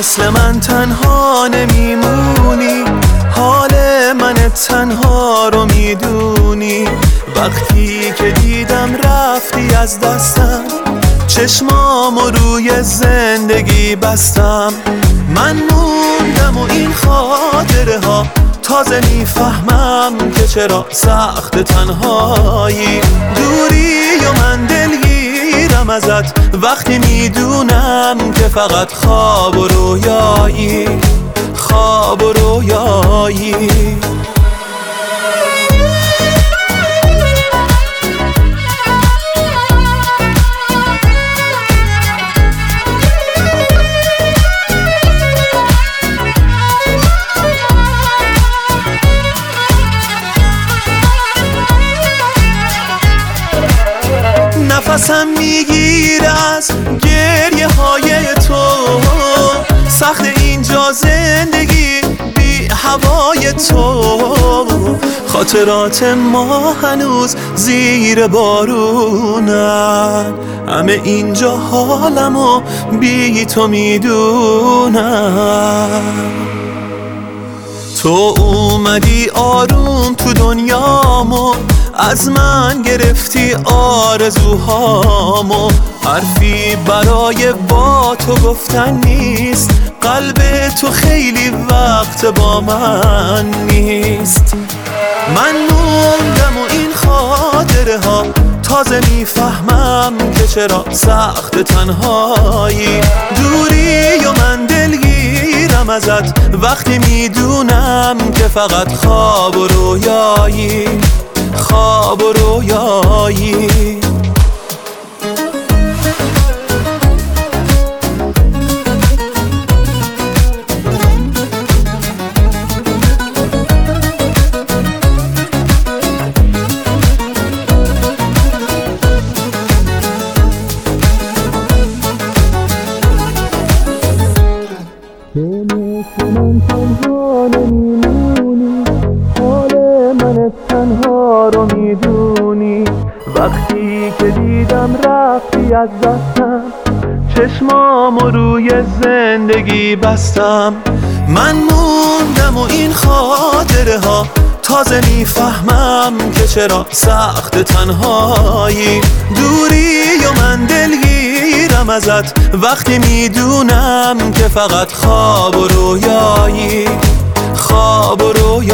مثل من تنها نمیمونی، حال من تنها رو میدونی. وقتی که دیدم رفتی از دستم، چشمامو روی زندگی بستم. من موندم و این خاطره ها تازه میفهمم که چرا سخت تنهایی. دوری و من دلگیرم ازت وقتی میدونم که فقط خواب و رویایی، خواب و رویایی. نفسم میگیره از گریه های تو، سخت اینجا زندگی بی هوای تو. خاطرات ما هنوز زیر بارونن، همه اینجا حالمو بی تو میدونم. تو اومدی آروم تو دنیامو، از من گرفتی آرزوهامو. حرفی برای با تو گفتن نیست، قلب تو خیلی وقت با من نیست. من موندم و این خاطره ها تازه میفهمم که چرا سخت تنهایی. دوری و من دلگیرم ازت وقتی میدونم که فقط خواب و رویایی، خواب و رویایی. من تنها نمیمونی، حال من تنها رو میدونی. وقتی که دیدم رفتی از دستم، چشمامو روی زندگی بستم. من موندم و این خاطره ها تازه میفهمم که چرا سخت تنهایی. دوری و من دلگیرم ازت وقتی میدونم که فقط خواب و رویایی، خواب و رویایی.